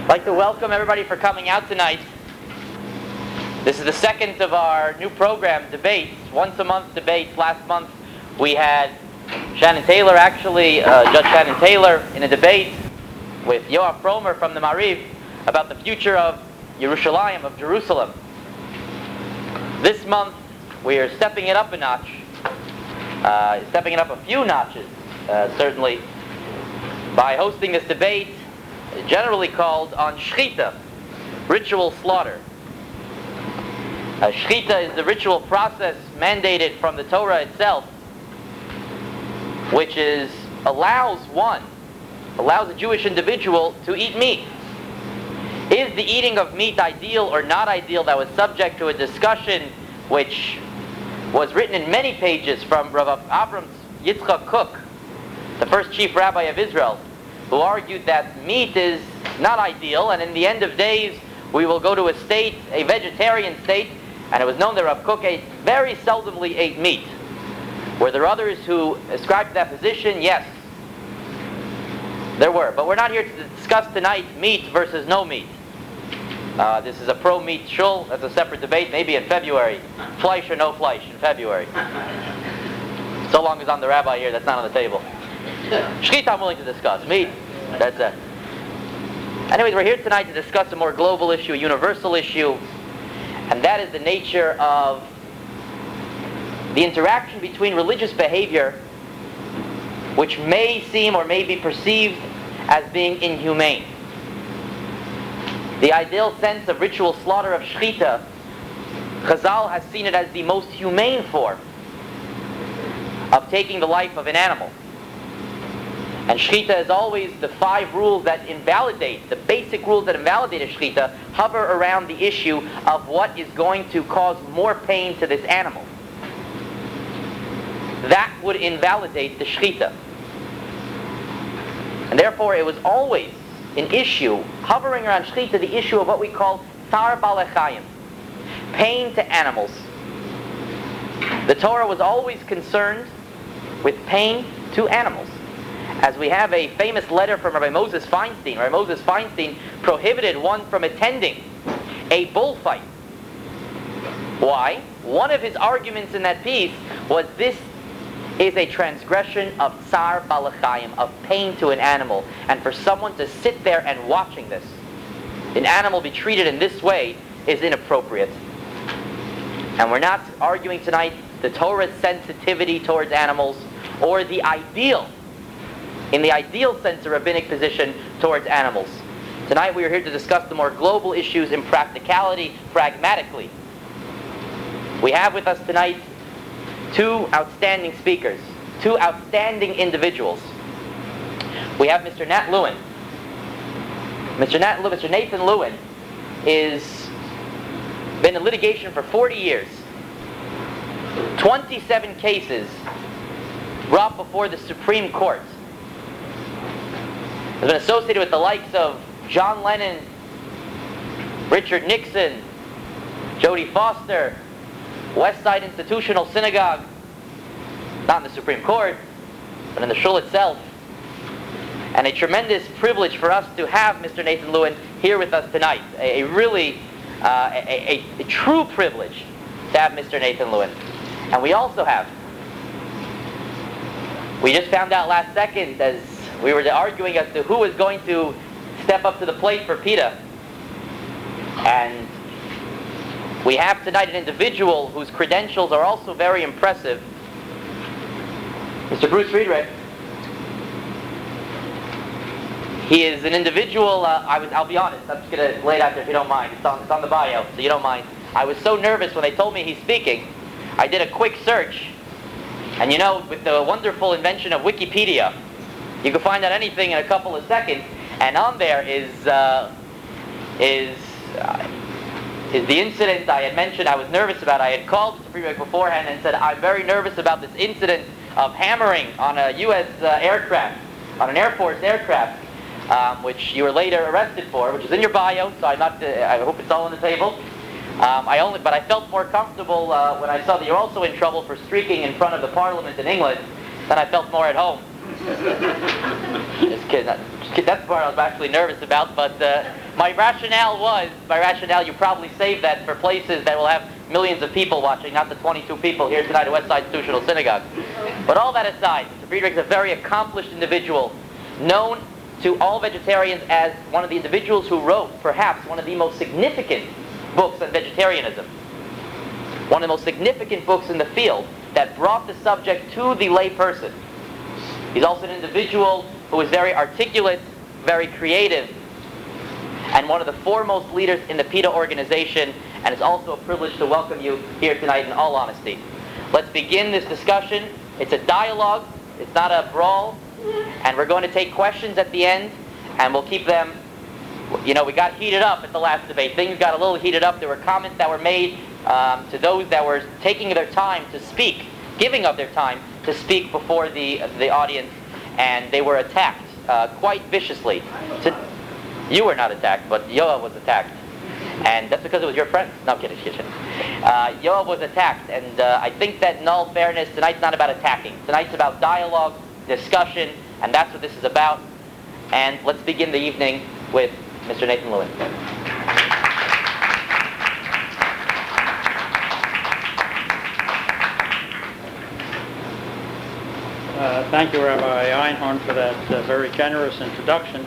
I'd like to welcome everybody for coming out tonight. This is the second of our new program, debates, once a month debates. Last month we had Shannon Taylor, Judge Shannon Taylor, in a debate with Yoav Fromer from the Mariv about the future of Yerushalayim, of Jerusalem. This month we are stepping it up a notch, stepping it up a few notches, certainly, by hosting this debate generally called on Shechita, ritual slaughter. Shechita is the ritual process mandated from the Torah itself, which allows a Jewish individual to eat meat. Is the eating of meat ideal or not ideal? That was subject to a discussion which was written in many pages from Rav Avram Yitzchak Kook, the first chief rabbi of Israel, who argued that meat is not ideal, and in the end of days we will go to a vegetarian state, and it was known that Rav Kook very seldomly ate meat. Were there others who ascribed to that position? Yes, there were. But we're not here to discuss tonight meat versus no meat. This is a pro-meat shul. That's a separate debate, maybe in February. Fleisch or no fleisch in February. So long as I'm the rabbi here, that's not on the table. Shechita I'm willing to discuss. Meat, that's it. Anyways, we're here tonight to discuss a more global issue, a universal issue, and that is the nature of the interaction between religious behavior, which may seem or may be perceived as being inhumane. The ideal sense of ritual slaughter of Shechita, Chazal has seen it as the most humane form of taking the life of an animal. And Shechita is always the 5 rules that invalidate, the basic rules that invalidate a Shechita, hover around the issue of what is going to cause more pain to this animal. That would invalidate the Shechita. And therefore it was always an issue, hovering around Shechita, the issue of what we call Tsar Balechayim, pain to animals. The Torah was always concerned with pain to animals. As we have a famous letter from Rabbi Moses Feinstein. Rabbi Moses Feinstein prohibited one from attending a bullfight. Why? One of his arguments in that piece was this is a transgression of Tsar Balechayim, of pain to an animal. And for someone to sit there and watching this, an animal be treated in this way, is inappropriate. And we're not arguing tonight the Torah's sensitivity towards animals or the ideal, in the ideal sense, a rabbinic position towards animals. Tonight we are here to discuss the more global issues in practicality, pragmatically. We have with us tonight 2 outstanding speakers, 2 outstanding individuals. We have Mr. Nat Lewin. Mr. Nathan Lewin is been in litigation for 40 years. 27 cases brought before the Supreme Court. Has been associated with the likes of John Lennon, Richard Nixon, Jodie Foster, West Side Institutional Synagogue, not in the Supreme Court, but in the shul itself. And a tremendous privilege for us to have Mr. Nathan Lewin here with us tonight. A true privilege to have Mr. Nathan Lewin. And we also have, we just found out last second as we were arguing as to who was going to step up to the plate for PETA. And we have tonight an individual whose credentials are also very impressive. Mr. Bruce Friedrich. He is an individual, I'll be honest, I'm just going to lay it out there if you don't mind. It's on the bio, so you don't mind. I was so nervous when they told me he's speaking. I did a quick search. And you know, with the wonderful invention of Wikipedia, you can find out anything in a couple of seconds. And on there is the incident I had mentioned I was nervous about. I had called Mr. Friedrich beforehand and said, I'm very nervous about this incident of hammering on a U.S. aircraft, on an Air Force aircraft, which you were later arrested for, which is in your bio, so I hope it's all on the table. But I felt more comfortable when I saw that you're also in trouble for streaking in front of the Parliament in England, then I felt more at home. Just kidding. That's the part I was actually nervous about, but my rationale, you probably save that for places that will have millions of people watching, not the 22 people here tonight at Westside Institutional Synagogue. But all that aside, Mr. Friedrich is a very accomplished individual, known to all vegetarians as one of the individuals who wrote perhaps one of the most significant books on vegetarianism. One of the most significant books in the field that brought the subject to the lay person. He's also an individual who is very articulate, very creative, and one of the foremost leaders in the PETA organization, and it's also a privilege to welcome you here tonight in all honesty. Let's begin this discussion. It's a dialogue, it's not a brawl, and we're going to take questions at the end, and we'll keep them, we got heated up at the last debate. Things got a little heated up. There were comments that were made to those that were taking their time to speak, giving up their time to speak before the audience, and they were attacked quite viciously. You were not attacked, but Yoav was attacked. And that's because it was your friend. No, I'm kidding. Yoav was attacked, and I think that in all fairness, tonight's not about attacking. Tonight's about dialogue, discussion, and that's what this is about. And let's begin the evening with Mr. Nathan Lewin. Thank you, Rabbi Einhorn, for that very generous introduction.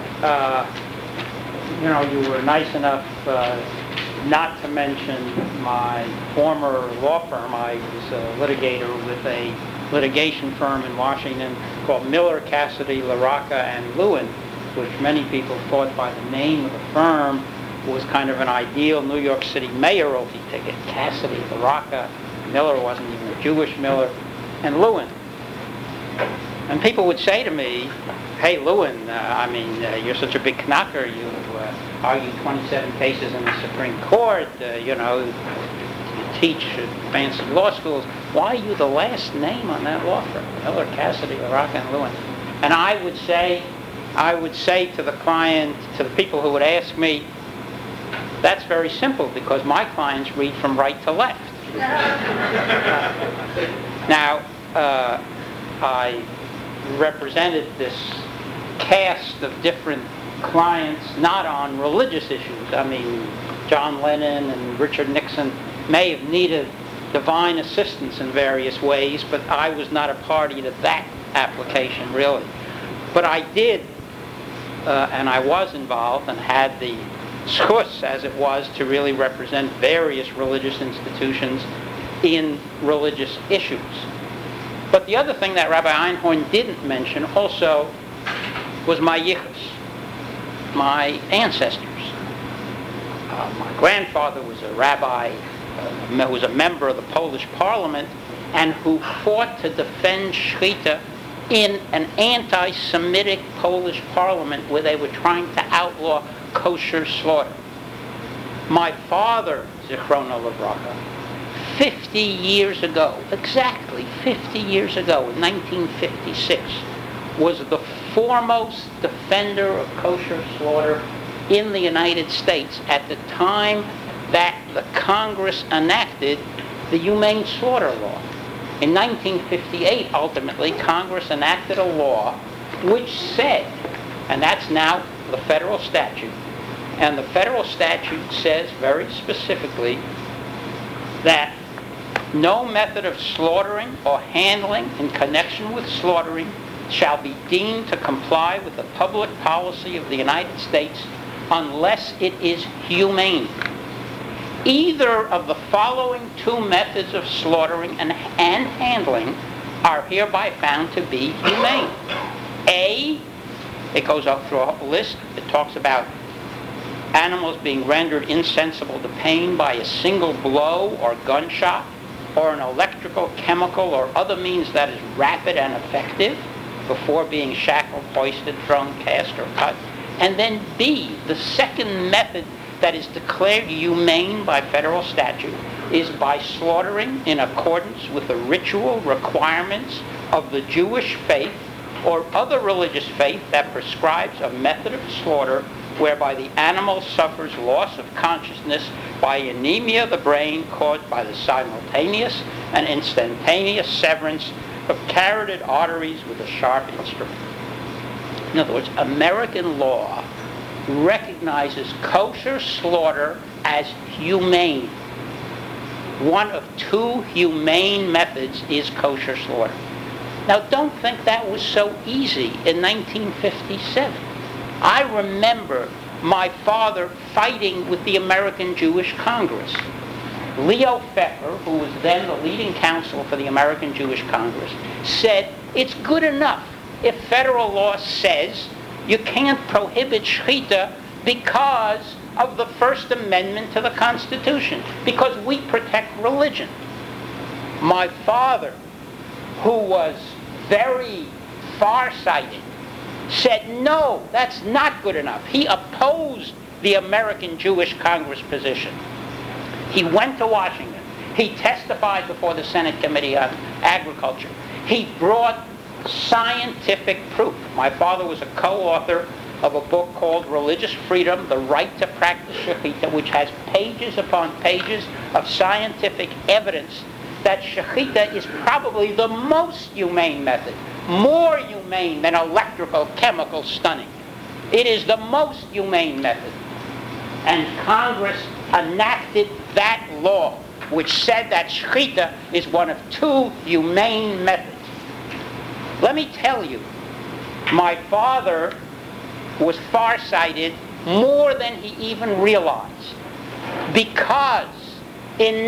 You were nice enough not to mention my former law firm. I was a litigator with a litigation firm in Washington called Miller, Cassidy, LaRocca, and Lewin, which many people thought by the name of the firm was kind of an ideal New York City mayoralty ticket. Cassidy, LaRocca, Miller wasn't even a Jewish Miller, and Lewin. And people would say to me, hey, Lewin, you're such a big knocker. You argue 27 cases in the Supreme Court. You teach fancy law schools. Why are you the last name on that law firm? Miller, Cassidy, LaRocca, and Lewin. And I would say to the client, to the people who would ask me, that's very simple because my clients read from right to left. Now, I represented this cast of different clients, not on religious issues. John Lennon and Richard Nixon may have needed divine assistance in various ways, but I was not a party to that application, really. But I did, and I was involved and had the schus, as it was, to really represent various religious institutions in religious issues. But the other thing that Rabbi Einhorn didn't mention also was my yichus, my ancestors. My grandfather was a rabbi, who was a member of the Polish Parliament, and who fought to defend shechita in an anti-Semitic Polish Parliament where they were trying to outlaw kosher slaughter. My father, Zichrono Livracha, 50 years ago, exactly 50 years ago, in 1956, was the foremost defender of kosher slaughter in the United States at the time that the Congress enacted the Humane Slaughter Law. In 1958, ultimately, Congress enacted a law which said, and that's now the federal statute, and the federal statute says very specifically that no method of slaughtering or handling in connection with slaughtering shall be deemed to comply with the public policy of the United States unless it is humane. Either of the following two methods of slaughtering and handling are hereby found to be humane. A, it goes up through a list. It talks about animals being rendered insensible to pain by a single blow or gunshot, or an electrical, chemical, or other means that is rapid and effective before being shackled, hoisted, thrown, cast, or cut. And then B, the second method that is declared humane by federal statute is by slaughtering in accordance with the ritual requirements of the Jewish faith or other religious faith that prescribes a method of slaughter whereby the animal suffers loss of consciousness by anemia of the brain caused by the simultaneous and instantaneous severance of carotid arteries with a sharp instrument. In other words, American law recognizes kosher slaughter as humane. One of two humane methods is kosher slaughter. Now, don't think that was so easy in 1957. I remember my father fighting with the American Jewish Congress. Leo Pfeffer, who was then the leading counsel for the American Jewish Congress, said it's good enough if federal law says you can't prohibit shechita because of the First Amendment to the Constitution, because we protect religion. My father, who was very far-sighted, said, no, that's not good enough. He opposed the American Jewish Congress position. He went to Washington. He testified before the Senate Committee on Agriculture. He brought scientific proof. My father was a co-author of a book called Religious Freedom, The Right to Practice Shechita, which has pages upon pages of scientific evidence that shechita is probably the most humane method, more humane than electrical chemical stunning. It is the most humane method. And Congress enacted that law, which said that shechita is one of two humane methods. Let me tell you, my father was farsighted more than he even realized, because in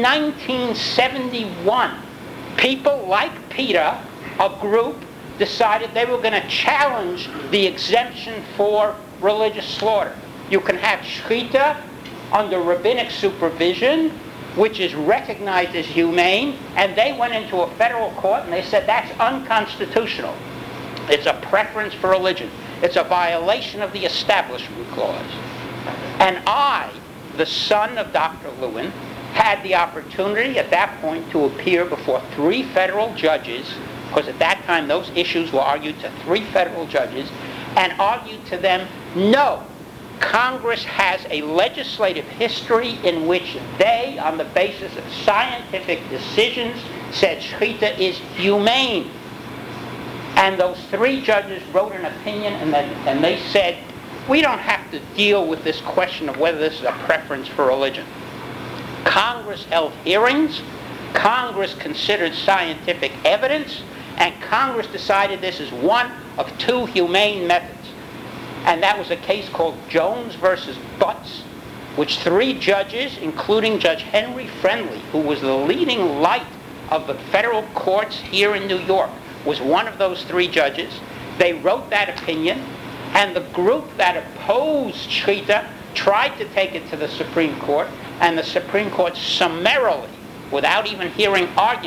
1971, people like Peter, a group, decided they were going to challenge the exemption for religious slaughter. You can have shechita under rabbinic supervision, which is recognized as humane, and they went into a federal court and they said that's unconstitutional. It's a preference for religion. It's a violation of the Establishment Clause. And I, the son of Dr. Lewin, had the opportunity at that point to appear before three federal judges, because at that time those issues were argued to three federal judges, and argued to them, no, Congress has a legislative history in which they, on the basis of scientific decisions, said shechita is humane. And those three judges wrote an opinion, and they said, we don't have to deal with this question of whether this is a preference for religion. Congress held hearings, Congress considered scientific evidence, and Congress decided this is one of two humane methods. And that was a case called Jones versus Butts, which three judges, including Judge Henry Friendly, who was the leading light of the federal courts here in New York, was one of those three judges. They wrote that opinion, and the group that opposed shechita tried to take it to the Supreme Court, and the Supreme Court summarily, without even hearing argument,